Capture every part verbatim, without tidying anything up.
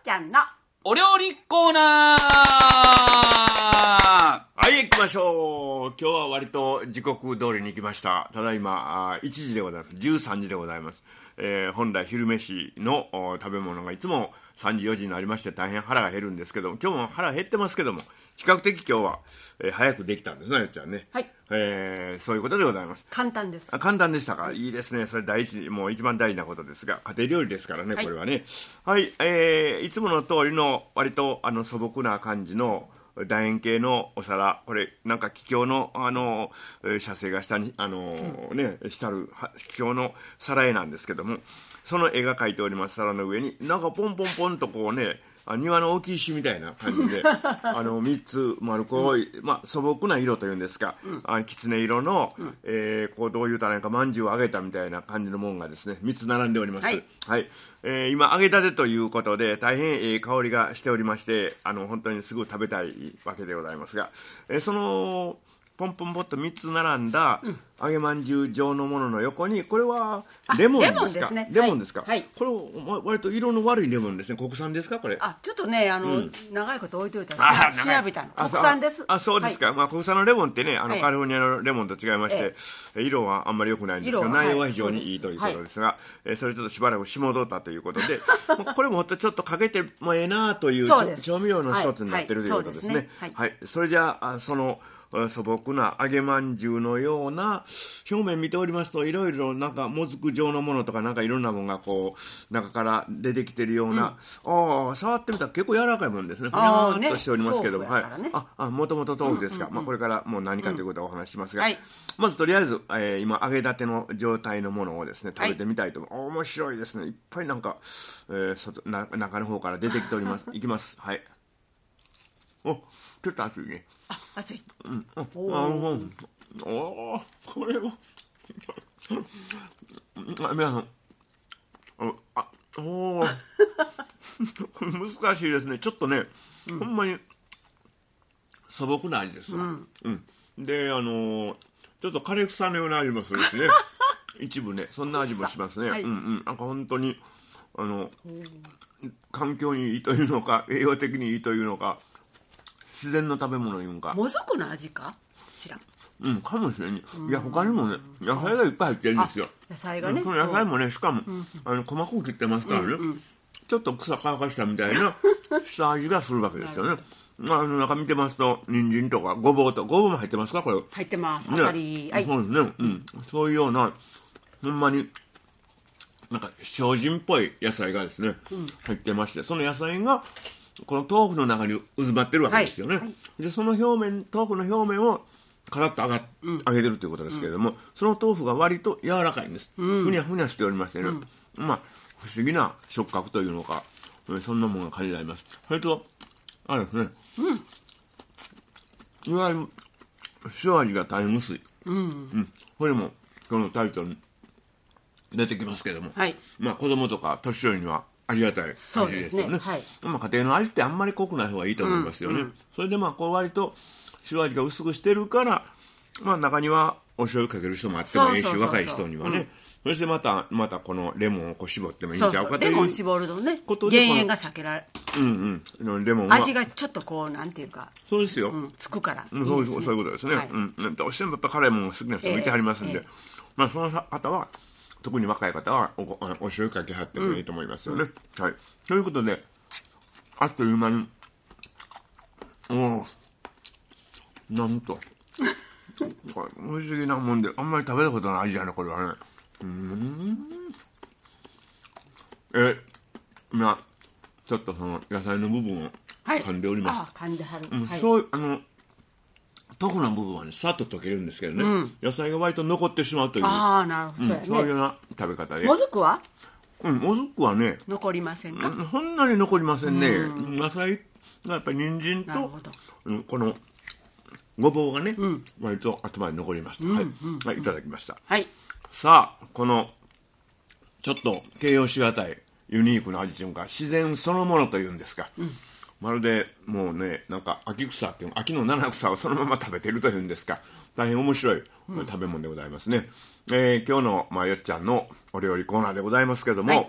ちゃんのお料理コーナー。 はい行きましょう。今日は割と時刻通りに行きました。ただいまいちじでございます。じゅうさんじでございます。えー、本来昼飯の食べ物がいつもさんじよじになりまして大変腹が減るんですけども、今日も腹減ってますけども比較的今日は、えー、早くできたんですね、よっちゃんね。 はい、 えー、そういうことでございます。 簡単です。 あ、簡単でしたか。いいですね。それ第一、もう一番大事なことですが、家庭料理ですからね、これはね。はい、はい、えー、いつもの通りの割とあの素朴な感じの楕円形のお皿、これなんか気境のあの写生が下にあの、うん、ね、したる気境の皿絵なんですけども、その絵が描いております皿の上になんかポンポンポンとこうね、庭の大きい石みたいな感じであのみっつ丸っこい、うん、まあ、素朴な色というんですか、うん、あきつね色の、うん、えー、こうどういうたらいいかまんじゅうを揚げたみたいな感じのもんがですねみっつ並んでおります。はい、はい、えー、今揚げたてということで大変ええ香りがしておりまして、あの本当にすぐ食べたいわけでございますが、えー、そのポンポンポンとみっつ並んだ揚げまんじゅう状のものの横に、これはレモンですか？レモンですか？ はい、 これ割と色の悪いレモンですね。国産ですかこれ？ あ、ちょっとね、あの、うん、長いこと置いといたら調べたの。国産です。 あ、そうですか。はい、まあ国産のレモンってね、あの、はい、カリフォルニアのレモンと違いまして、ええ、色はあんまり良くないんですけど、内容は非常にいいということですが、はい、えー、それちょっとしばらくしもどったということで、これもちょっとかけてもええなという調味料の一つになってるということですね。はい、はい、それじゃあその素朴な揚げまんじゅうのような表面見ておりますと、いろいろなんかもずく状のものとかなんかいろんなものがこう中から出てきてるような、うん、ああ触ってみたら結構柔らかいもんですね。ふにゃーっとしておりますけども、ね、はい、ああもともと豆腐ですか、うんうんうん、まあ、これからもう何かということはお話ししますが、うん、はい、まずとりあえず、えー、今揚げたての状態のものをですね食べてみたいと思う。はい、面白いですね。いっぱいなんか、えー、外な中の方から出てきておりますいきます。はい、お、ちょっと熱いね。 あ、熱い。 うん。あ、おー、おー、これは。あ、皆さん。あ、おー。難しいですね。ちょっとね、うん、ほんまに素朴な味ですわ。うん。うん、で、あのー、ちょっと枯れ草のような味もするしね。一部ね、そんな味もしますね。はい、うんうん。なんか本当に、あの、環境にいいというのか、栄養的にいいというのか。自然の食べ物いうんか、 もずくの味か知らん。 うん、かもしれんね。いや他にもね野菜がいっぱい入ってるんですよ。 野菜がね、 その野菜もねしかも、うん、あの細かく切ってますからね、うんうん、ちょっと草乾かしたみたいな下味がするわけですよね。あの中見てますと人参とかごぼうとごぼうも入ってますかこれ？ 入ってます。あたり、 ね、はい、そうですね、うん、そういうようなほんまになんか精進っぽい野菜がですね、うん、入ってまして、その野菜がこの豆腐の中に渦まってるわけですよね。はいはい、でその表面、豆腐の表面をカラッと揚が、うん、揚げてるということですけれども、うん、その豆腐が割と柔らかいんです。うん、ふにゃふにゃしておりましてね、うん、まあ不思議な触覚というのか、そんなものが感じられます。それとあれですね、うん、いわゆる塩味が大変薄い。うんうん、これもこのタイトルに出てきますけれども、はい、まあ子供とか年寄りにはありがたい味ですよね。はい、まあ、家庭の味ってあんまり濃くない方がいいと思いますよね。うんうん、それでまあこう割と塩味が薄くしてるから、まあ、中にはお醤油かける人もあってもいいし、若い人にはね、うん、そしてまたまたこのレモンをこう絞ってもいいんちゃうかというレモン絞るとね減塩が避けられる、 うんうん、レモンは味がちょっとこうなんていうかそうですよ、 うん、つくからいい、 ね、そういうそういうことですね。はい、うん、どうしてもやっぱ辛いものが好きな人もいてはりますんで、えーえーまあ、その方は特に若い方は お, お醤油かけはってもいいと思いますよね。うん、はい。ということで、あっという間に、おなんと、不思議なもんで、あんまり食べたことない味やね、これはね。うーん。え、今、ちょっとその野菜の部分を噛んでおります。 はい、あ、噛んではる。 うん、 はい、 そう、あの、豆腐の部分はねさっと溶けるんですけどね、うん、野菜が割と残ってしまうという、 あ、なるほど、うん、 そういうような食べ方で。 もずくはうん、もずくはね残りませんか？ そんなに残りませんね。野菜がやっぱり人参と、うん、このごぼうがね、うん、割と頭に残りました。うん、はい、うん、はい、いただきました。はい、さあこのちょっと形容しがたいユニークな味というか自然そのものというんですか、うん、まるでもうねなんか秋草っていう秋の七草をそのまま食べてるというんですか、大変面白い食べ物でございますね。うん、えー、今日の、まあ、よっちゃんのお料理コーナーでございますけども、はい、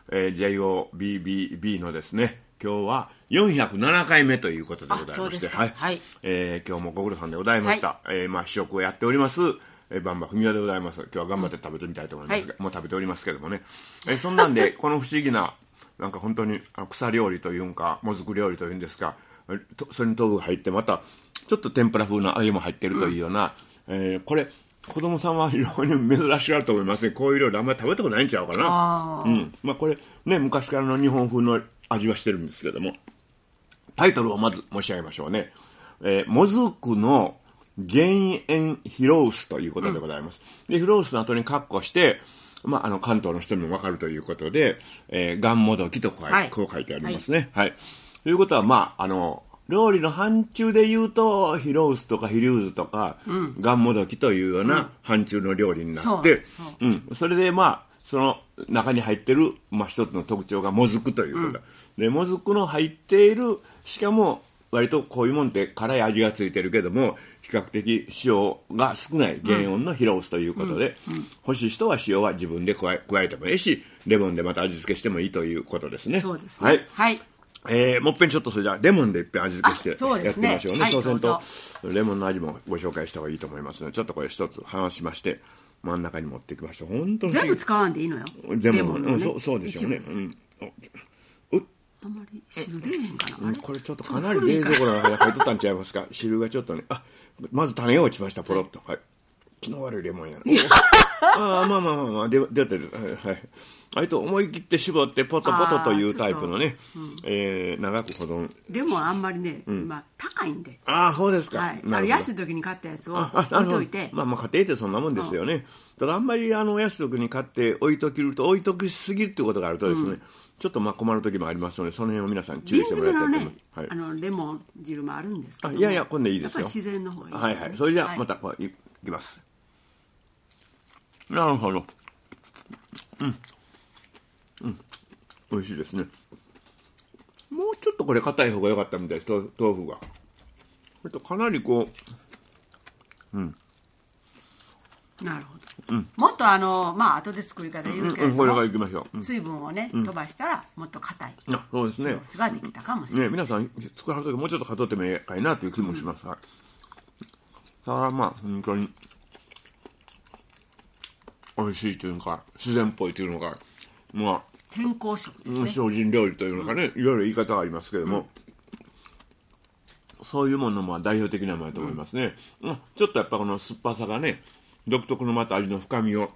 えー、ジェイオービービービー のですね、今日はよんひゃくななかいめということでございまして、はい、はい、えー、今日もご苦労さんでございました。はい、えー、まあ試食をやっております、えー、バンバ文雄でございます。今日は頑張って食べてみたいと思いますが、うん、もう食べておりますけどもね、えー、そんなんでこの不思議ななんか本当に草料理というんかもずく料理というんですか、それに豆腐が入ってまたちょっと天ぷら風な揚げも入ってるというような、うん、えー、これ子供さんはいろいろ珍しいと思いますね。こういう料理あんまり食べたことないんちゃうかな。あ、うん、まあ、これね昔からの日本風の味はしてるんですけども、タイトルをまず申し上げましょうね。えー、もずくの減塩ヒロウスということでございます。うん、でヒロウスの後にカッコして、まあ、あの関東の人にも分かるということで、えー、がんもどきとこう、はい、こう書いてありますね。はい。はい、ということはまああの料理の範疇で言うとヒロウスとかヒリューズとか、うん、がんもどきというような範疇の料理になって、うん、うん、それでまあその中に入ってる、まあ、一つの特徴がもずくということ、うん、でもずくの入っている、しかも割とこういうもんって辛い味がついてるけども比較的塩が少ない減温のヒロウスということで、うんうん、欲しい人は塩は自分で加え、加えてもいいしレモンでまた味付けしてもいいということですね。 そうですね。はい、はい、 えー、もっぺんちょっとそれじゃあレモンでいっぺん味付けしてやってみましょうね。そうするとレモンの味もご紹介した方がいいと思いますので、ちょっとこれ一つ離しまして真ん中に持ってきました。本当に全部使わんでいいのよ。 全部、ね、うん、そう、そうでしょうね。うん、 あんまり汁出へんかな、 うん、これちょっとかなり冷蔵庫の中に入っとったんちゃいますか。汁がちょっとね、あ、まず種が落ちました、ポロッと。はい、気の悪いレモンやな。ああ、まあまあまあまあ、出てる。はいはい。あれと思い切って絞ってポトポトというタイプのね、うん、えー、長く保存。 レモンあんまりね、うん、今高いんで。 ああ、そうですか。 はい、あれ安い時に買ったやつを置いといて。 まあまあ家庭ってそんなもんですよね。うん、ただあんまりあの安い時に買って置いときると置いときすぎるっていうことがあるとですね、うん、ちょっとまあ困る時もありますので、その辺を皆さん注意してもらいたいと思います。はい、あのレモン汁もあるんですけど、 いやいやこんでいいですよ。 やっぱり自然の方がいい、ね。 はいはい。それじゃあまたこういきます。なるほど。うん。うん。美味しいですね。もうちょっとこれ硬い方が良かったみたいです、豆腐が。それとかなりこう、うん。 なるほど。うん、もっとあのまあ後で作り方言うけれども、うんうん、これからいきましょう。うん、水分をね、うん、飛ばしたらもっと硬い。あ、そうですね。ソースができたかもしれない。ね、皆さん作られる時もうちょっと硬ってもええかいなという気もします。うん、はい。さあまあ本当に美味しいというのか自然っぽいというのか、まあ健康食ですね。 精進料理というのかね、うん、いろいろ言い方がありますけれども、うん、そういうものも代表的なものだと思いますね。うん、ちょっとやっぱこの酸っぱさがね。独特のまた味の深みを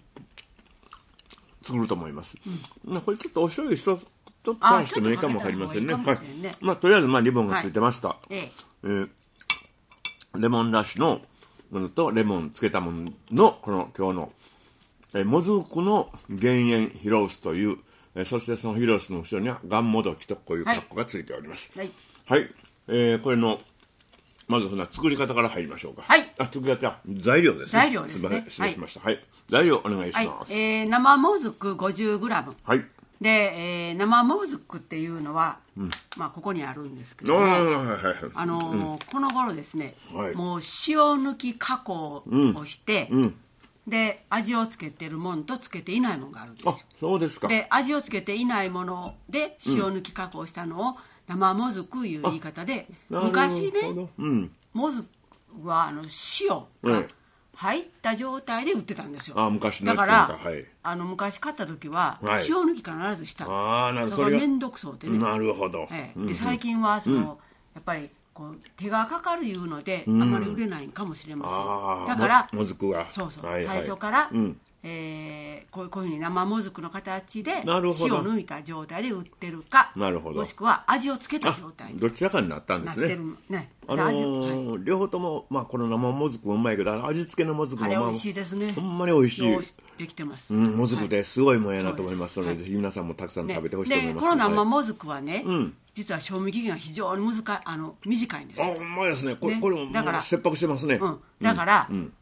作ると思います。うん、これちょっとお醤油一つちょっと足してもいいかもわかりませんね。はい。まあとりあえずまあリボンがついてました。はい、えー、レモンラッシュのものとレモンつけたもののこの今日の、えー、もずくの減塩ヒロウスという、えー、そしてそのヒロウスの後ろにはがんもどきとこういうカッコがついております。はい。はい、えー、これのまずそんな作り方から入りましょうか。はい。あ、作り方、材料ですね。材料ですね。失礼しました。はい。はい、材料お願いします。はい、えー、生もずく ごじゅうグラム。はい。で、えー、生もずくっていうのは、うん、まあここにあるんですけども、あのーうん、この頃ですね、はい、もう塩抜き加工をして、うんうん、で味をつけてるものとつけていないものがあるんですよ。あ、そうですか。で味をつけていないもので塩抜き加工したのを、生もずくいう言い方で、昔ね、うん、もずくはあの塩が入った状態で売ってたんですよ。あ、昔のだから、はい、あの昔買った時は、はい、塩抜き必ずした。ああ、なるほど。それが面倒くそうでね。なるほど。ええ、で最近はその、うん、やっぱりこう手がかかるいうので、うん、あまり売れないかもしれません。だからもずくはそうそう、はいはい、最初から。うん、えー、こういうこういうふうに生もずくの形で塩抜いた状態で売ってるか、なるほど、もしくは味をつけた状態にどちらかになったんですね。なってるね。あのーはい、両方とも、まあ、この生もずくもうまいけど味付けのもずくも、まあ、あれ美味しいですね。ほんまに美味しい。できてます。うん、もずくですごいもんやなと思いますので、はい、ぜひ皆さんもたくさん食べてほしいと思います。ね、でこの生もずくはね、はい、実は賞味期限が非常に難いあの短いんですよ。あ、ほんまですね。これ、ね、これもだから切迫してますね。うん、だから、うん、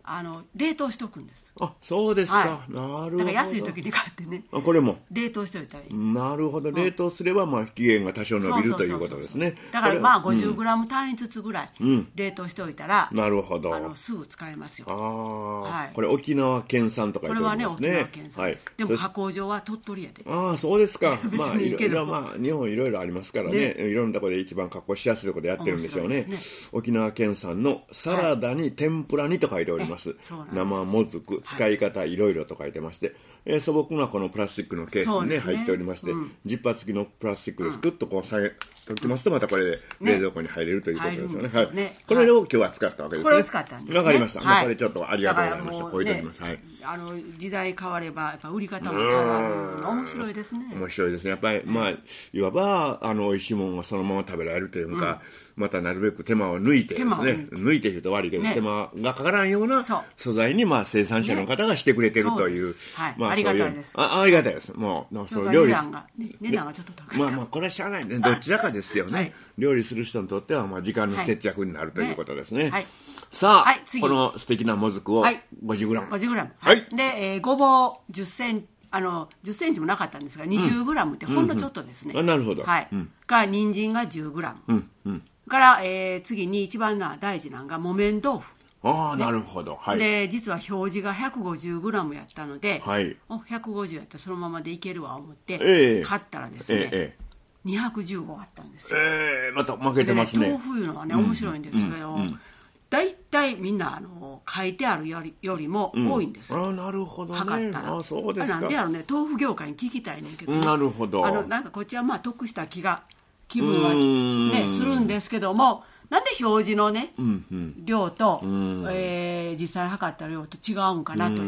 あの冷凍しておくんです。 あ、そうですか、 はい、 なるほど。 だから安い時に買ってね、 あ、これも冷凍しておいたらいい。 なるほど、冷凍すれば、まあ、期限が多少伸びるということですね。 だからまあ ごじゅうグラム 単位ずつぐらい冷凍しておいたら、 うん、なるほど、 あのすぐ使えますよ。 あ、 はい、 これ沖縄県産とか言っておりますね。 これはね沖縄県産、はい、でも加工場は鳥取やで。 ああ、そうですかまあ、いろいろ、まあ、日本いろいろありますからね、ね、いろんなところで一番加工しやすいところでやってるんでしょうね。沖縄県産のサラダに天ぷらにと書いております、はい、生もずく、使い方いろいろと書いてまして、えー、素朴なこのプラスチックのケースに、ねね、入っておりまして、うん、ジッパー付きのプラスチックでグッとこう下げときますと、またこれで冷蔵庫に入れるということですよね。はい、ね、これを今日は使ったわけですね。 これを使ったんですね。 わかりました、 はい、 これちょっとありがとうございました。こういう時ます、はい、 あの時代変わればやっぱ売り方も変わる。面白いですね。 面白いですね。やっぱり、まあ、いわばあの美味しいものがそのまま食べられるというか、うん、またなるべく手間を抜いてですね、抜いて言うと悪いけど、ね、手間がかからんような素材に、まあ、生産者の方がしてくれてるという、ね、 はい、 まあ、 ありがたいです。 あ、ありがたいです。もうそう料理値段が、ね、値段がちょっと高い。 まあまあこれはしゃあないね。どちらかですよね。はい、料理する人にとってはまあ時間の節約になるということですね。はいはい、さあ、はい、この素敵なもずくを ごじゅうグラム、 ごじゅうグラム、はい、で、えー、ごぼうじゅっセンチ、あのじゅっセンチもなかったんですが にじゅうグラム ってほんのちょっとですね。 うんうんうん、あ、なるほど。 はい。うん、から人参が じゅうグラム、 うんうん、 から、えー、次に一番な大事なのが木綿豆腐。 ああ、ね、なるほど。はい。 で実は表示が ひゃくごじゅうグラム やったので、 はい、 おひゃくごじゅうやったらそのままでいけるわ思って、 えー、 買ったらですね、えー、にひゃくじゅうごあったんですよ。 えー、また負けてますね。 豆腐いうのはね面白いんですけど、うんうんうん、だいたいみんなあの書いてあるより、よりも多いんです、 うん、あ、なるほどね。 測ったら。 あ、そうですか。 なんでやろね、豆腐業界に聞きたいねんけど、ね、 なるほど。 あのなんかこっちはまあ得した気が気分は、ね、するんですけども、なんで表示のね、うんうん、量と、えー、実際測った量と違うんかなという、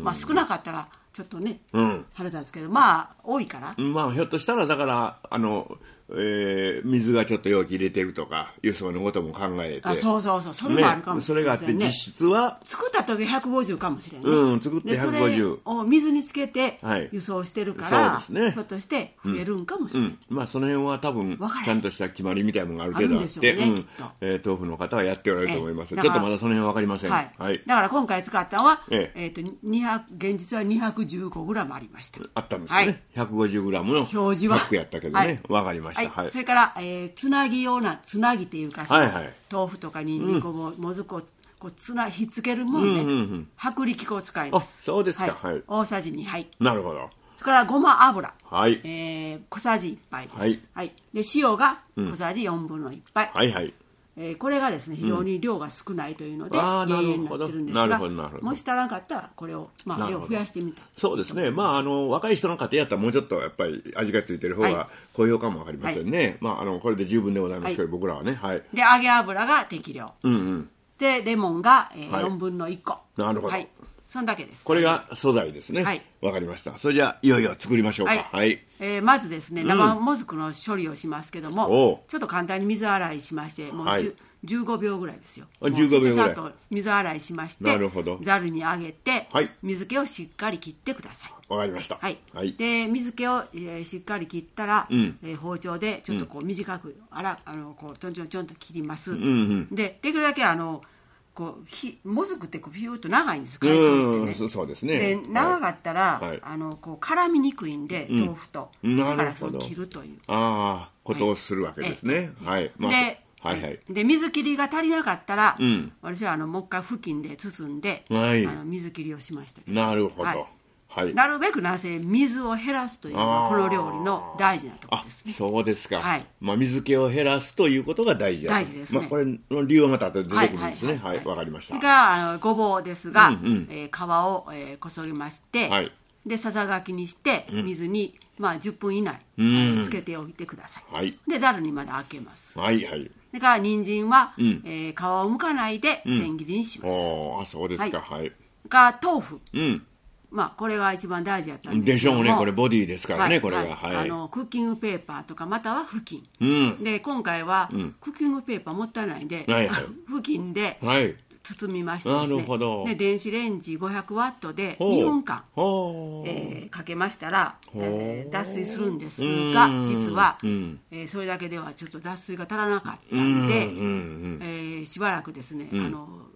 まあ少なかったらちょっとね、うん、腹立つけど、まあ多いから、 まあひょっとしたらだからあの、えー、水がちょっと容器入れてるとか輸送のことも考えて、 あ、そうそうそう、それもあるかもしれない、 ね、それがあって実質は作った時ひゃくごじゅうかもしれない、ね、 うん、作ってひゃくごじゅう、 それを水につけて輸送してるから、はい、そうですね、ひょっとして増えるんかもしれない、うんうん、まあその辺は多分ちゃんとした決まりみたいなのがある程度あって、ね、うん、えー、豆腐の方はやっておられると思います。ちょっとまだその辺は分かりません、 はいはい、だから今回使ったのは、えええー、とにひゃく現実は にひゃくじゅうごグラム ありました。 あったんですね、はい、ひゃくごじゅうグラム のパックやったけどね、はい、分かりました、 はいはい、それからえー、つなぎ用なつなぎっていうか、はいはい、豆腐とかにんじんこももずくをこうつなひっつけるもんね、うんうんうん、薄力粉を使います。 あ、そうですか、はい、 大さじにはい。 なるほど。 それからごま油、 はい、 えー、小さじいっぱいです、はいはい、で塩が小さじよんぶんのいっぱい、 うん、はいはい、 えー、これがですね非常に量が少ないというので減塩になってるんですが、もし足らなかったらこれを、まあ、量を増やしてみたい。 そうですね、まあ、あの若い人の家庭やったらもうちょっとやっぱり味がついてる方が高評価も分かりませんね、はい、まあ、あのこれで十分でございますけど、はい、僕らはね、はい、 で揚げ油が適量、うんうん、でレモンが、えーはい、よんぶんのいっこ、 なるほど、 はい、そんだけです。 これが素材ですね。はい。わかりました。それじゃあいよいよ作りましょうか。はい。はい、えー、まずですね、生もずくの処理をしますけども、うん、ちょっと簡単に水洗いしまして、もう、はい、じゅうごびょうぐらいですよ。 じゅうごびょうぐらい。 ちょっと水洗いしまして、 なるほど。 ざるにあげて、 はい、 水気をしっかり切ってください。 わかりました。 はい。 はい、 で水気を、えー、しっかり切ったら、うん、えー、包丁でちょっとこう短く、うん、あらあのこうちょんちょんちょんと切ります。うんうん、でできるだけあのこうひもずくってこうピューッと長いんです。海藻ってね。 そうですね。 で長かったら、はい、あのこう絡みにくいんで、うん、豆腐と、だからその切るというああことをするわけですね。はい。はい、まあ、 で、 はいはい、 で水切りが足りなかったら、うん、私はあのもう一回布巾で包んで、はい、あの水切りをしましたけど。 なるほど。はいはい、 なるべくなぜ水を減らすというのがこの料理の大事なところですね。 そうですか、はい、まあ、水気を減らすということが大事だと。 大事ですね、 まあ、これの理由はまた後で出てくるんですね。はい、わかりました。 それからあのごぼうですが、うんうん、えー、皮を、えー、こそぎまして、はい、でささがきにして水に、うん、まあ、じゅっぷん以内、うん、つけておいてください、はい、でざるにまだ開けます。 はいはい。 それから人参は、うん、えー、皮をむかないで千切りにします。 うん、あ、そうですか。はい。 が豆腐、 うん、 まあ、これが一番大事だったんですけども、 でしょうね。これボディですからね、はい、これが、はい、 あのクッキングペーパーとかまたは布巾、 うん、 で今回は、うん、クッキングペーパーもったいないんで、はいはい、布巾で包みましてですね、なるほど。で電子レンジごひゃくワットでにふんかん、えー、かけましたら、えー、脱水するんですが、実は、うんえー、それだけではちょっと脱水が足らなかったんで、うんうんうん、えー、しばらくですね、うん、あの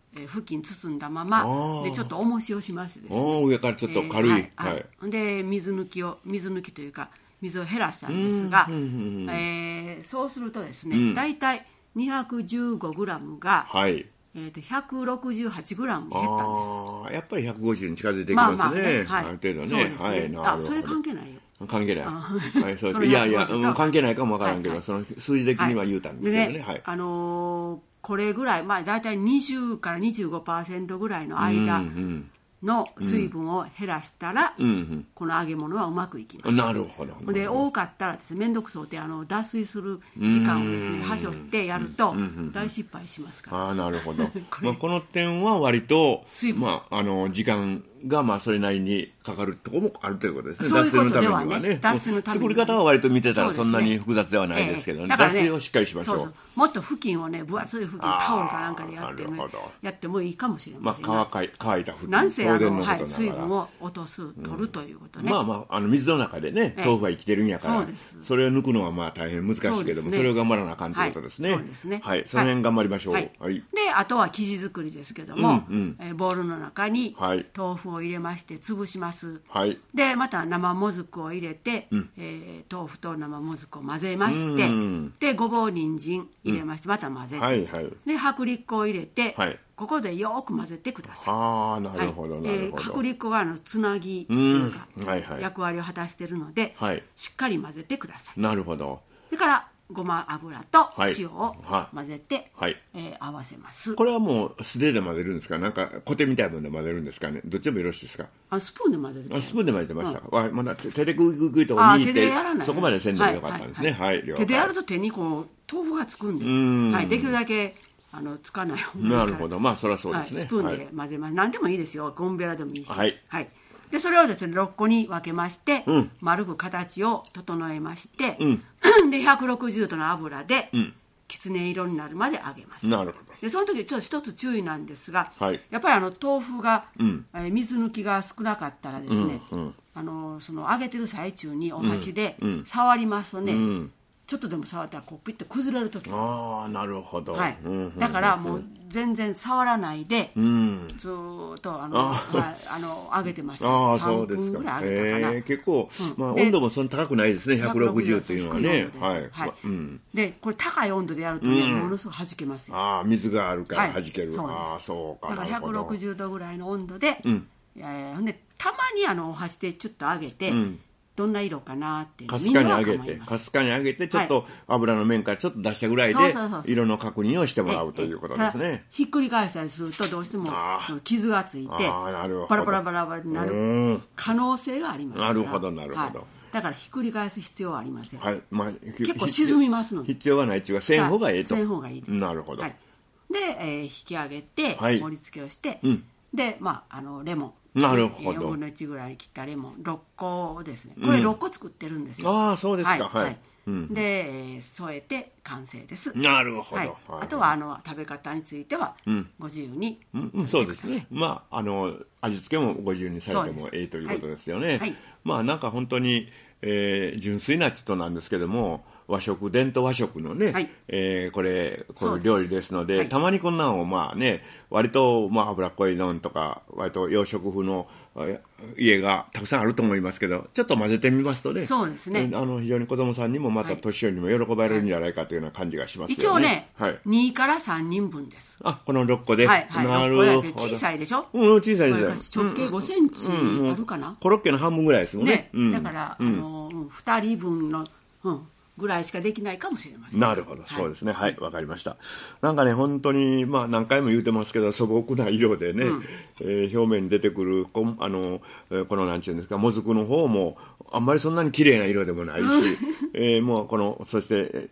えー、布巾包んだままでちょっと重しをしましてですね、 上からちょっと軽い、 えーはいはい、で水抜きを水抜きというか水を減らしたんですが、えー、そうするとですね、うん、だいたい にひゃくじゅうごグラム が、はいえー、と ひゃくろくじゅうはちグラム 減ったんです。 あやっぱりひゃくごじゅうに近づいてきますね、まあまあね、はい、ある程度ね。そうですね、はい、 あそれ関係ないよ。 関係ない。はい、そうです。いやいや、うん、関係ないかもわからんけど、はいはい、その数字的には言うたんですけどね。はいでねはい、 あのー、これぐらい、まあ、だいたいにじゅうからにじゅうごパーセント ぐらいの間の水分を減らしたら、うんうん、この揚げ物はうまくいきます。 なるほど。 で多かったらですね、面倒くそうってあの脱水する時間をですねはしょってやると大失敗しますから。 あなるほど。こ, まあ、この点は割と、まあ、あの時間がまあそれなりにかかるところもあるということですね。 そういうことではね。脱水のためにはね。 作り方は割と見てたらそんなに複雑ではないですけどね。脱水をしっかりしましょう。そうそうもっと布巾をね、分厚い布巾、タオルかなんかでやって、ね、やってもいいかもしれません。 まあ、乾い、乾いた布巾。 なんせあの、はい、水分を落とす、取るということね。 うん、まあまあ、あの水の中でね、豆腐は生きてるんやから、そうです。それを抜くのはまあ大変難しいけども、 そ,、ね、それを頑張らなあかんということですね。はい、そうですね。はい、その辺頑張りましょう。はいはい、で、あとは生地作りですけども、うんうんえー、ボウルの中に豆腐を入れまして潰します。はい、でまた生もずくを入れて、うんえー、豆腐と生もずくを混ぜまして、うん、でごぼう人参入れまして、うん、また混ぜて、はいはい、で薄力粉を入れて、はい、ここでよく混ぜてください。 ああなるほど、はい、なるほど。 えー、薄力粉はあのつなぎというか、うんはいはい、役割を果たしているので、はい、しっかり混ぜてください。 なるほど。 それからごま油と塩を混ぜて、はいはいえー、合わせます。 これはもう素手で混ぜるんですか、なんかコテみたいなので混ぜるんですかね。どっちでもよろしいですか。 あスプーンで混ぜて。 あスプーンで混ぜてました、うん、まだ手でグイグイグイと握ってそこまでせんでもよかったんですね。はいはいはい、 手でやると手にこう豆腐がつくんで、うんはい、できるだけあのつかない方がいいから。 なるほど、まあそりゃそうですね、 はい、スプーンで混ぜます、はい、何でもいいですよ、ゴムベラでもいいし、はいはい、でそれをですねろっこに分けまして、うん、丸く形を整えまして、うん、でひゃくろくじゅうどの油で、うんきつね色になるまで揚げます。 なるほど。 でその時ちょっと一つ注意なんですが、はい、やっぱりあの豆腐が、うんえー、水抜きが少なかったらですね、うんうん、あのその揚げてる最中にお箸で触りますとね、うんうんちょっとでも触ったらこうピッと崩れる時ああなるほど、 はいうんうんうん、だからもう全然触らないで、うん、ずーっとあのあ、はい、あの揚げてました。 あさんぷんぐらい揚げたかな、えー、結構、うんまあ、温度もそんな高くないですね。ひゃくろくじゅうというのはね、はいはいうん、 でこれ高い温度でやるとね、うん、ものすごく弾けますよ。 あ水があるから弾ける、はい、 そうです。 あそうか。 だからひゃくろくじゅうどぐらいの温度で、うんえー、ほんでたまにあのお箸でちょっと揚げて、うんどんな色かなってかすかに揚げてかすかに揚げてちょっと油の面からちょっと出したぐらいで色の確認をしてもらうということですね。 ひっくり返したりするとどうしても傷がついてバラバラバラバラになる可能性がありますから。 なるほどなるほど、はい、 だからひっくり返す必要はありません、 はいまあ、 結構沈みますので必要がないっていうかせん方がいいと。 せん方がいいです。 なるほど、 はい、で、えー、引き上げて盛り付けをして、はいうん、でまああのレモンなるほど。 よんぶんのいちぐらい切ったレモンろっこですね。これろっこ作ってるんですよ、 うん、ああそうですか。はい、はいうん、で、えー、添えて完成です。 なるほど、はい、 あとはあの食べ方についてはご自由に、 うんうん、そうですね。まああの味付けもご自由にされてもいいということですよね。はいはい、まあなんか本当に、えー、純粋なちょっとなんですけども和食伝統和食のね、はいえー、これこの料理ですので、はい、たまにこんなのをまあね割とまあ脂っこいのんとか割と洋食風の家がたくさんあると思いますけどちょっと混ぜてみますとね、 そうですね、 あの非常に子供さんにもまた年寄りにも喜ばれるんじゃないかというような感じがしますよね。 一応ね、はい、にからさんにんぶんです。 あこのろっこで、 はいはい、なるほど。小さいでしょ、 うん、小さいです直径ごセンチあるかな、うんうん、 コロッケの半分ぐらいですもんね。 ね、うん、だから、うん、あのふたりぶんの、うんぐらいしかできないかもしれません。 なるほど、はい、そうですね。はい、わかりました。なんかね、本当に、まあ何回も言うてますけど、素朴な色でね、うんえー、表面に出てくる、こあの、このなんていうんですか、もずくの方も、あんまりそんなに綺麗な色でもないし、えー、もうこの、そして、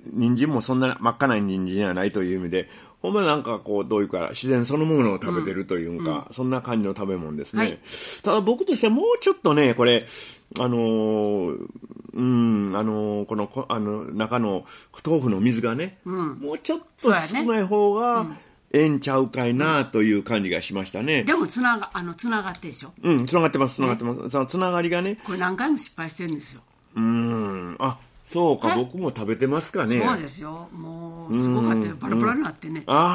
人参もそんな真っ赤な人参じゃないという意味で、ほんまなんかこう、どういうか、自然そのものを食べてるというか、うん、そんな感じの食べ物ですね。はい、ただ僕としてはもうちょっとね、これ、あのー、うん、あのー、この、あの、中の豆腐の水がね、うん、もうちょっと少ない方が、ええんちゃうかいなという感じがしましたね。 でもつなが、あの、つながってでしょ。 うん、つながってます、つながってます。ね、そのつながりがね。 これ何回も失敗してるんですよ。 うん、あ、そうか、僕も食べてますかね。 そうですよ。もう、すごかったよ。バラバラになってね。 ああ。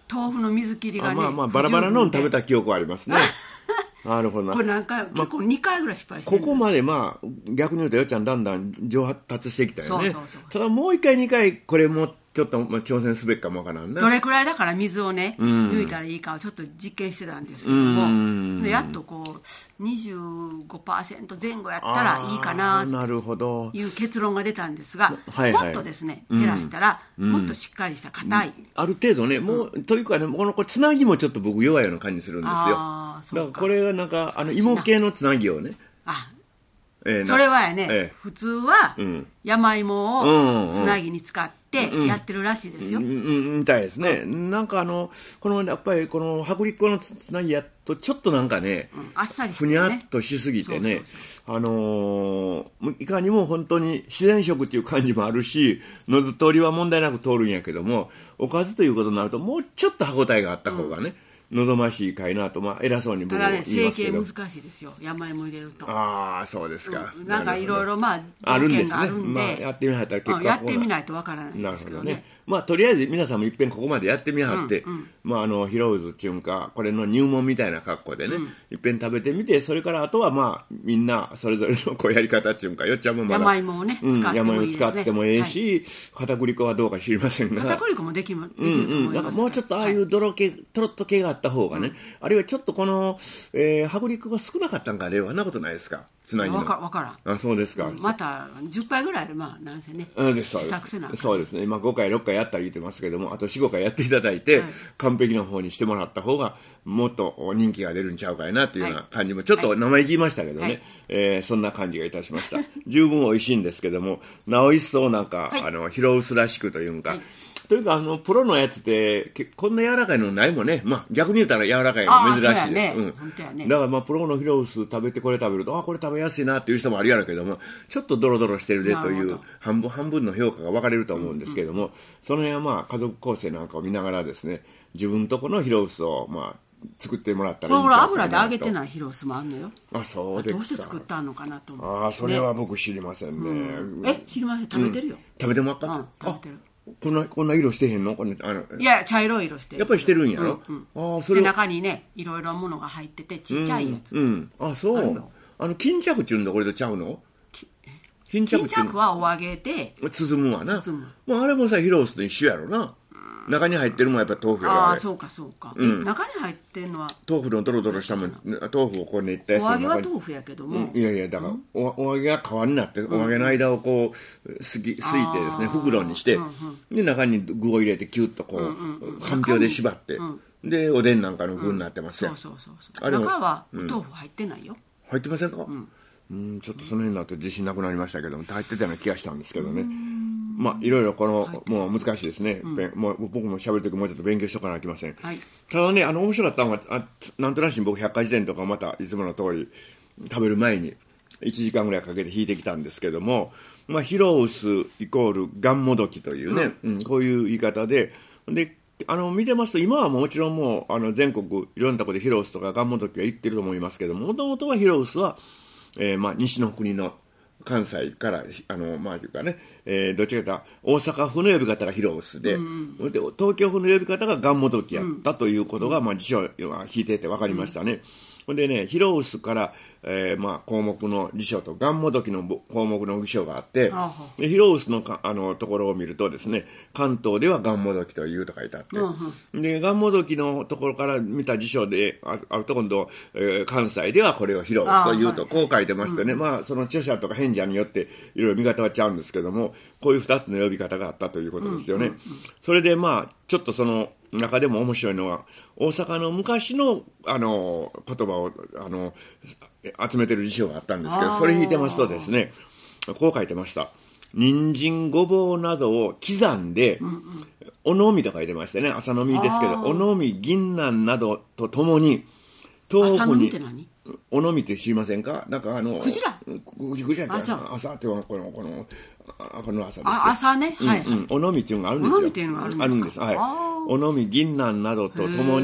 豆腐の水切りがね、 まあまあバラバラの食べた記憶はありますね。なるほどな。 これ何回、ま、結構にかいぐらい失敗してる。 ここまでまあ逆に言うとよっちゃんだんだん上達してきたよね。 そうそうそう。 ただもういっかいにかいこれもちょっと挑戦すべきかもわからんね。 どれくらいだから水をね、うん、抜いたらいいかをちょっと実験してたんですけども、でやっとこう にじゅうごパーセント 前後やったらいいかなという結論が出たんですが、はいはい、もっとですね減らしたら、うん、もっとしっかりした硬い、うん、 ある程度ねもう、うん、というかねこのこれつなぎもちょっと僕弱いような感じするんですよ。あだからこれがなんかあの芋系のつなぎをねあえー、それはやね、えー、普通は山芋をつなぎに使ってやってるらしいですよ、うんうんうん、みたいですね、うん、なんかあのこのやっぱりこの薄力粉のつなぎやとちょっとなんかね、うん、 あっさりしてねふにゃっとしすぎてねあのー、いかにも本当に自然食っていう感じもあるし喉通りは問題なく通るんやけどもおかずということになるともうちょっと歯応えがあった方がね、うん望ましいかいなと、まあ、偉そうに僕は言いますけど。 ただね、成形難しいですよ。山芋入れると。 ああ、そうですか。 うん、なんかいろいろまあ条件があるんで、 あるんですね。まあ、やってみないと結果、 うん、やってみないとわからないんですけどね。なるほどね。 まあとりあえず皆さんもいっぺんここまでやってみはって、うんうん、まああのヒロウズっていうかこれの入門みたいな格好でね、うん、いっぺん食べてみてそれからあとはまあみんなそれぞれのこうやり方っていうかよっちゃんもまだ山芋をね、うん、使ってもいいですね。 山芋使ってもええし、はい、片栗粉はどうか知りませんが片栗粉もできると思います、 うんうん、だからもうちょっとああいう泥系、はい、トロッと系があった方がね、うん、あるいはちょっとこの、えー、薄力が少なかったんかねあんなことないですかつなぎのわかわからんあそうですか、 うん、またじゅっかいぐらいでまあなんせね試作せなそうですね今ごかいろっかいやったら言ってますけどもあと よん,ご 回やっていただいて、はい、完璧な方にしてもらった方がもっと人気が出るんちゃうかいなっていうような感じも、はい、ちょっと名前言いましたけどね、はいえー、そんな感じがいたしました十分美味しいんですけどもなお一層なんか、はい、あのヒロウスらしくというか、はいというかあのプロのやつってこんな柔らかいのないもんね、まあ、逆に言ったら柔らかいの珍しいです、ねうん本当やね、だからまあプロのヒロウス食べてこれ食べるとあこれ食べやすいなっていう人もあるやろうけどもちょっとドロドロしてるでという半分半分の評価が分かれると思うんですけども、うんうん、その辺はまあ家族構成なんかを見ながらですね自分とこのヒロウスをまあ作ってもらったらいいんちゃうかなと。これ油で揚げてないヒロウスもあるのよ。 あそうですか。 どうして作ったのかなと思う。 あそれは僕知りませんね、 うん、え知りません食べてるよ、うん、 食べてもらった、 うん、食べてるこんなこんな色してへんのこのあのいや茶色い色してるやっぱりしてるんやろ、 うんうん、あそれで中にねいろいろものが入っててちっちゃいやつ、 うんうん、あそうあの巾着っていうんだこれとちゃうの巾着はお揚げで包むわな包む、 まあ、あれもさヒロウスと一緒やろな中に入ってるもんやっぱ豆腐やああそうかそうか、うん、中に入ってるのは豆腐のドロドロしたもん豆腐をこう練ったやつお揚げは豆腐やけども、 うん、いやいやだから、うん、お, お揚げが皮になって、うん、お揚げの間をこうすきすいてですね袋にして、うんうん、で中に具を入れてキュッとこう、うんうん、かんぴょうで縛って、うん、でおでんなんかの具になってますよ、うん、 そうそうそうそうあれ中はお豆腐入ってないよ、うん、 入ってませんか、うんうんちょっとその辺だと自信なくなりましたけども入ってたような気がしたんですけどねまあいろいろこの、はい、もう難しいですね、うん、もう僕も喋るときもうちょっと勉強しとかなきゃいけません、はい、ただねあの面白かったのがあなんとなしに僕百科事典とかまたいつもの通り食べる前にいちじかんぐらいかけて引いてきたんですけども、まあ、ヒロウスイコールガンモドキというね、うんうん、こういう言い方でであの見てますと今はもちろんもうあの全国いろんなところでヒロウスとかガンモドキは言ってると思いますけどもともとはヒロウスはえーまあ、西の国の関西からあのまあというかね、えー、どっちかというと大阪府の呼び方がヒロウスで、うん、で東京府の呼び方がガンモドキやったということが、うん、まあ、辞書は引いてて分かりましたね。うん、でねヒロウスから、えーまあ、項目の辞書とガンモドキの項目の辞書があってでヒロウスのかあのところを見るとですね関東ではガンモドキというと書いてあって、うん、でガンモドキのところから見た辞書でああると今度、えー、関西ではこれをヒロウスというとこう書いてましてね、うん、まあその著者とか編者によっていろいろ見方はちゃうんですけどもこういうふたつの呼び方があったということですよね、うんうんうん、それでまあちょっとその中でも面白いのは大阪の昔のあの言葉をあの集めてる辞書があったんですけどそれ引いてますとですねこう書いてました人参ごぼうなどを刻んで、うんうん、おのみと書いてましてね朝のみですけどおのみ銀杏などとともに豆腐におのみって知りませんかなんかあのクジラクジラって朝ってこのこのこのこの朝ですあ朝ね、はいはいうんうん、おのみっていうのがあるんですよおのみっていうのがあるんですかあるんです、はい、おのみ銀杏などとともに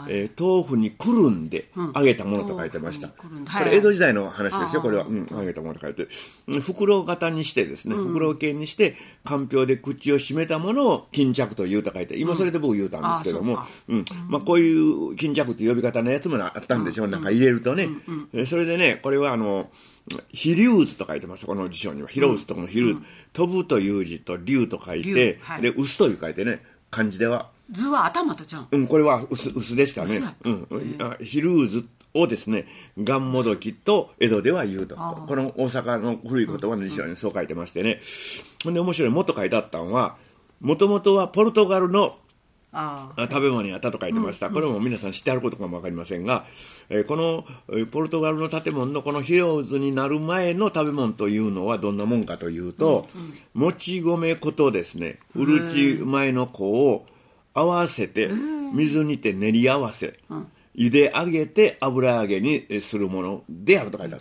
えー、豆腐にくるんで揚げたものと書いてました、うん、これ江戸時代の話ですよ、これは、うん、揚げたものと書いて、袋型にしてですね、袋形にしてかんぴょうで口を閉めたものを巾着と言うと書いて、今それで僕言うたんですけども、うんうんまあ、こういう巾着という呼び方のやつもあったんでしょう、うん、なんか入れるとね、うんうん、それでね、これはあの飛龍図と書いてます、この辞書には。飛龍図とこの飛龍、うん、飛ぶという字と龍と書いて、はい、で臼という書いてね、漢字では図は頭とちゃう、 うん、これは臼臼でしたね。うん、飛龍図をですね、がんもどきと江戸では言うと、この大阪の古い言葉の辞書にそう書いてましてね。ほんで面白い、もっと書いてあったのは、もともとはポルトガルのあ食べ物にあったと書いてました、うんうん、これも皆さん知ってあることかも分かりませんが、えー、このポルトガルの建物のこの飛龍図になる前の食べ物というのはどんなもんかというと、うんうん、もち米粉とですね、うるち米の粉を合わせて水にて練り合わせ、うん、茹で上げて油揚げにするものであると書いてあった。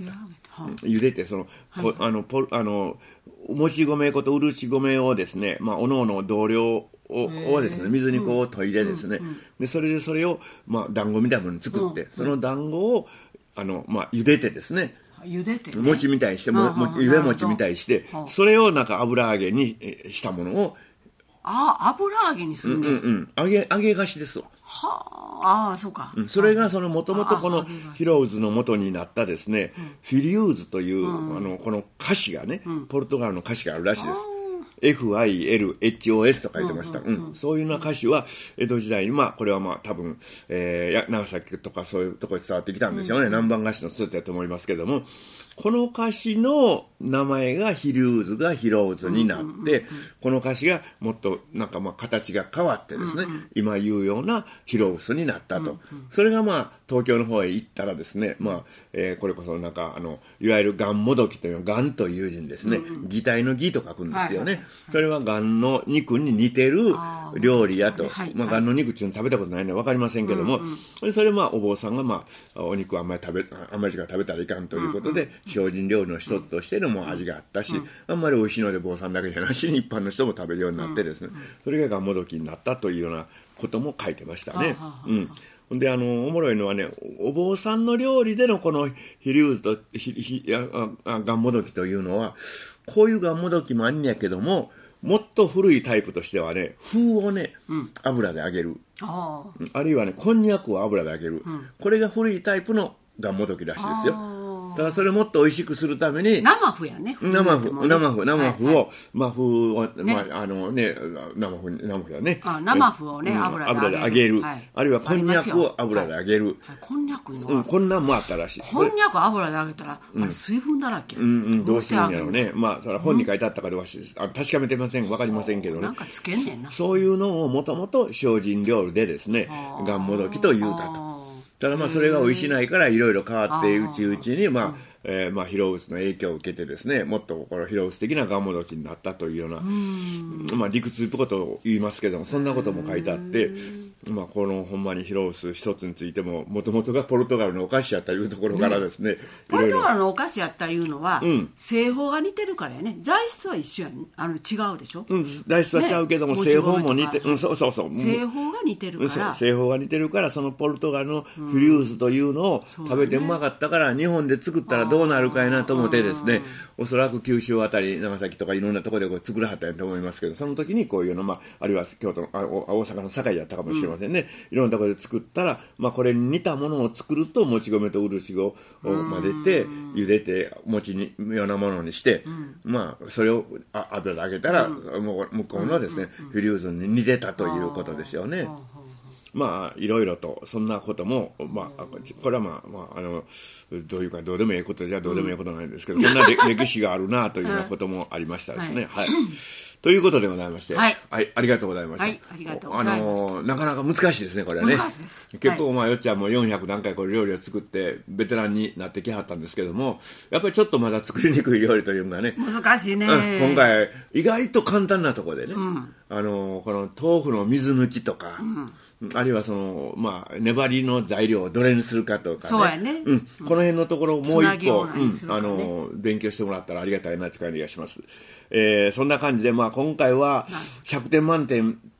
茹でてその、はい、あのポあのもち米粉とうるち米をですね、まあ、おのおの同量をですね、水にこう研いでですね、うんうん、でそれでそれを、まあ、団子みたいなものに作って、うん、その団子をあの、まあ、茹でてですね、 茹でて、ね、 餅みたいにしても茹で餅みたいにして、それをなんか油揚げにしたものをああ油揚げにするね、うんうんうん、揚げ揚げ菓子ですわ。 はあ、あそうか、 うん、それがそのもともとこの飛龍図の元になったですね、うん、フィリューズという、うん、あのこの菓子がね、うん、ポルトガルの菓子があるらしいです。エフアイエルエイチオーエス と書いてました、うんうんうんうん、そういうような歌詞は江戸時代に、まあ、これはまあ多分、えー、長崎とかそういうところに伝わってきたんでしょうね、うん、南蛮菓子のスープだと思いますけども、この歌詞の名前が飛龍図が飛龍図になって、うんうんうんうん、この歌詞がもっとなんかまあ形が変わってですね、うんうん、今言うような飛龍図になったと、うんうん、それがまあ東京の方へ行ったらですね、まあえー、これこそなんかあのいわゆるがんもどきというのはがんという字にですね、うんうん、擬態の擬と書くんですよね、はいはいはい、それはがんの肉に似てる料理やと、はいはい、まあ、がんの肉っていうの食べたことないのは分かりませんけども、うんうん、それまあお坊さんが、まあ、お肉あんまり食べあんまりしか食べたらいかんということで、うんうん、精進料理の一つとしてのも味があったし、うん、あんまり美味しいので坊さんだけじゃなしに一般の人も食べるようになってですね、うんうん、それががんもどきになったというようなことも書いてましたね。うん、であのおもろいのはね、お坊さんの料理でのこの飛龍図とひひあがんもどきというのは、こういうがんもどきもあんねやけども、もっと古いタイプとしてはね、麩をね、うん、油で揚げる、 あ, あるいはねこんにゃくを油で揚げる、うん、これが古いタイプのがんもどきらしいですよ。ただそれをもっと美味しくするために生麩やね、 生麩、生麩、生麩を、はいはい、まあ麩を、ね、まああのね、生麩、生麩やね、 あ生麩をね、うん、油で揚げる、 はい、あるいはこんにゃくを油で揚げる、はいはい、 こんにゃくの、 うん、こんなんもあったらしい。 こんにゃく油で揚げたら、あれ水分だらけ、 うんうん、どうするんやろうね。まあそれは本に書いてあったかどうかあの確かめてません、分かりませんけどね、 なんかつけんねんな。 そ, そういうのをもともと精進料理でですね、がんもどきと言うたと。ただまあそれが美味しないからいろいろ変わってうちうちにまあえーまあ、飛龍図の影響を受けてですね、もっとこの飛龍図的ながんもどきになったというような、うまあ、理屈っぽいことを言いますけども、そんなことも書いてあって、まあ、このほんまに飛龍図一つについてももともとがポルトガルのお菓子やったいうところからですね、ねポルトガルのお菓子やったいうのは、うん、製法が似てるからやね。材質は一緒やね、あの違うでしょ、 うん、材質は違うけども、ね、製法も似て、うん、そうそうそう、 製法が似てるから、 うん、製法が似てるから、そのポルトガルのフリューズというのを食べてうまかったから、日本で作ったらどうなるかいなと思ってですね、おそらく九州あたり長崎とかいろんなところでこう作らはったんやと思いますけど、その時にこういうの、まあ、あるいは京都のあ大阪の堺やったかもしれませんね、うん、いろんなところで作ったら、まあ、これに似たものを作るともち米と漆を混ぜて茹でて餅にようなものにして、うん、まあ、それをあ油で揚げたら、うん、もう向こうのですね、うんうんうん、フリューズに似てたということですよね。まあいろいろとそんなことも、まあ、これはまあ、まあ、あのどういうかどうでもいいことじゃどうでもいいことないんですけど、うん、こんな歴史があるなというようなこともありましたですね。はい、はい、ということでございまして、はい、はい、ありがとうございました。はい、ありがとうございました。あのなかなか難しいですね、これはね。 難しいです。 結構、まあよっちゃんもよんひゃく何回これ料理を作ってベテランになってきはったんですけども、やっぱりちょっとまだ作りにくい料理というのがね、 難しいね、 うん、今回意外と簡単なところでね、うん、あのこの豆腐の水抜きとか、うん、あるいはその、まあ、粘りの材料をどれにするかとかね、 そうやね、 うん、この辺のところをもう一個、ね、うん、あの勉強してもらったらありがたいなという感じがします。えー、そんな感じで、まあ、今回はひゃくてん満点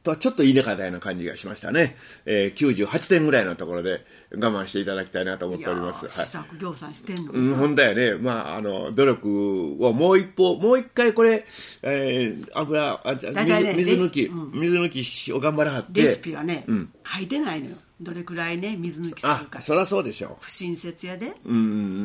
とはちょっといいねかたような感じがしましたね、えー、きゅうじゅうはちてんぐらいのところで我慢していただきたいなと思っております。 試作業産してんの、 うん、ほんだよね、まあ、あの努力をもう一歩もう一回これ、えー、油あじゃ、ね、水, 水抜き、うん、水抜きを頑張らはってレシピはね、うん、書いてないのよ。どれくらいね水抜きするか。 あ、そりゃそうでしょう。 不親切やで。 うんうん、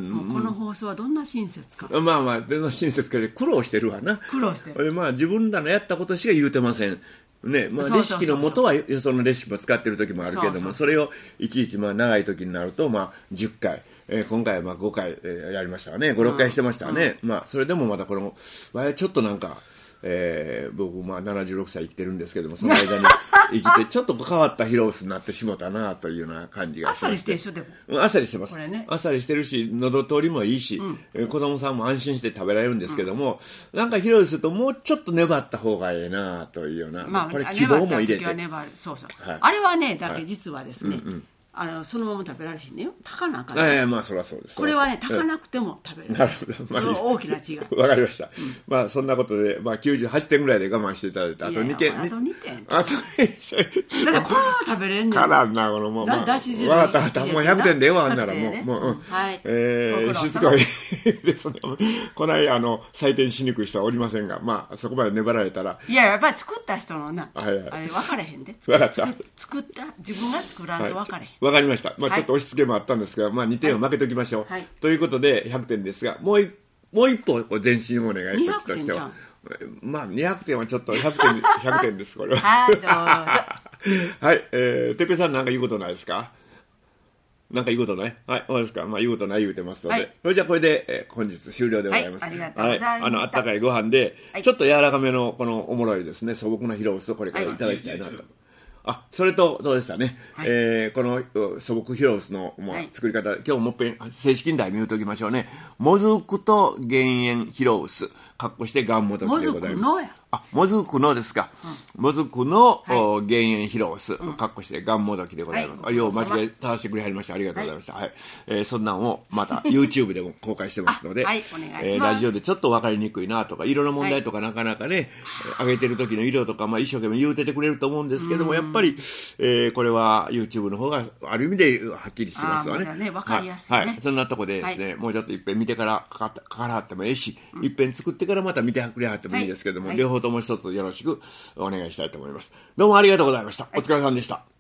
もうこの放送はどんな親切か。 まあまあどんな親切かで苦労してるわな。 苦労してる。 で、まあ、自分らのやったことしか言うてません。ね、まあ、レシピの元はよそのレシピを使ってる時もあるけども、そうそうそう、それをいちいちまあ長い時になるとまあじゅっかい、えー、今回はまあごかい、えー、やりましたわね。ご、ろっかいしてましたわね、うんうん、まあそれでもまたこのちょっとなんか、えー、僕まあななじゅうろくさい生きてるんですけども、その間に生きてちょっと変わったヒロウスになってしもたなというような感じがしまして。あっさりしてるしょでも。あっさりしてます、ね、あっさりしてるし喉通りもいいし、うん、えー、子供さんも安心して食べられるんですけども、うん、なんかヒロウスともうちょっと粘った方がええなというような、まあ、これ希望も入れて、 そうそう、はい、あれはねだけ実はですね、はい、うんうん、あのそのまま食べられへんねよ。炊かなあかんね。 ええ、まあそりゃそうです。 これはね炊かなくても食べれる。なるほど。まあ、大きな違い。 わかりました。うん、まあそんなことでまあきゅうじゅうはちてんぐらいで我慢していただいて、あとにてん。 あとにてん。 あとだからこれは食べれんねん。 からんなこのもう。まあ、だし汁。わかった。もうひゃくてんでええわあんならもうもう、うん、はい。えー、しつこいですね。こないあの採点しにくい人はおりませんが、まあそこまで粘られたら。 いややっぱり作った人のな、はいはい、あれ分かれへんで。分かった。作った自分が作らんと分かれへん。 わかりました。まあちょっと押し付けもあったんですが、まあ、にてんを負けときましょう、はい、ということでひゃくてんですが、もう一もう一歩こう前進をお願いこっちとしては。まあにひゃくてんはちょっとひゃくてん、ひゃくてんですこれは。はいどうぞはい、えー、てっぺいさん何か言うことないですか。なんか言うことない。はい、そうですか。まあ言うことない言うてますので、はい、それじゃあこれで、えー、本日終了でございます。 はい、ありがとうございました。はい、 あのあったかいご飯で、はい、ちょっと柔らかめのこのおもろいですね素朴なヒロウスをこれからいただきたいなと。はい、あ、それとどうでしたね、はい、えー、この素朴ヒロウスの、まあ、作り方、はい、今日もっぺん正式に題名言うときましょうね。もずくと減塩ヒロウスかっこしてがんもどきでございます。もずくのやあ、もずくのですか、うん、もずくの、はい、減塩ヒロウスかっこしてがんもどきでございます、はい、よう間違え正してくれはりました。ありがとうございました、はいはい、えー、そんなんをまた YouTube でも公開してますのではい、お願いします。えー、ラジオでちょっと分かりにくいなとか色の問題とかなかなかね、はい、上げてる時の色とか、まあ、一生懸命言うててくれると思うんですけども、やっぱり、えー、これは YouTube の方がある意味ではっきりしてますわね。あ、まだね、分かりやすいね、はいはい、そんなとこでですね、はい、もうちょっといっぺん見てからかかったかからはってもええし、うん、いっぺん作ってからまた見てくれはってもいいですけども、はい、両方とも一つよろしくお願いしたいと思います。どうもありがとうございました。お疲れさんでした。